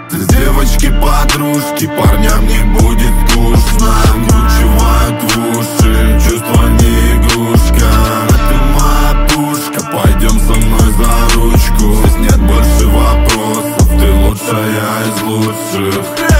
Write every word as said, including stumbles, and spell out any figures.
С девочки подружки, парням не будет скучно. Вкручивают в уши, чувства не игрушка. Ты моя пушка, пойдем со мной за ручку. Здесь нет больше вопросов, ты лучшая из лучших.